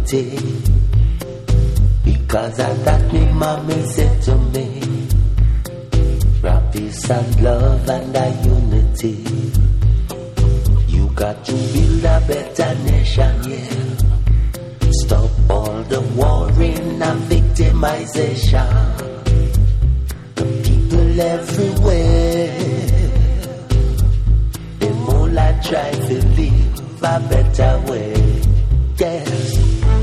unity. Because of that me mommy said to me, rap peace and love and a unity. You got to build a better nation, yeah. Stop all the warring and victimization. The people everywhere, them all I try to live a better way. Yes.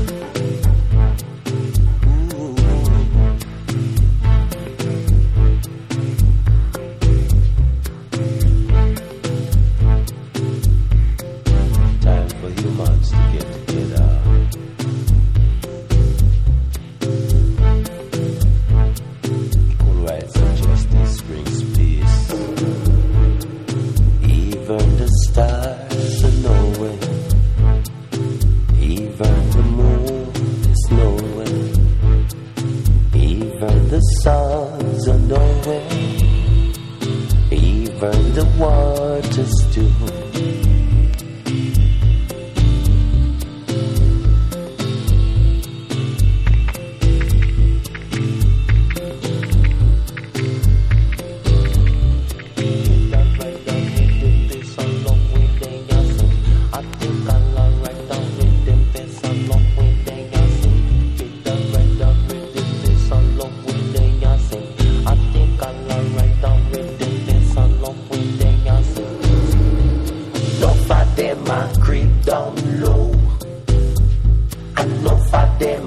Time for humans to get together. Equal rights and justice brings peace. Even the stars are knowing. Even the moon is knowing. Even the suns are knowing. Even the waters too. Them a creep down low, and enough of them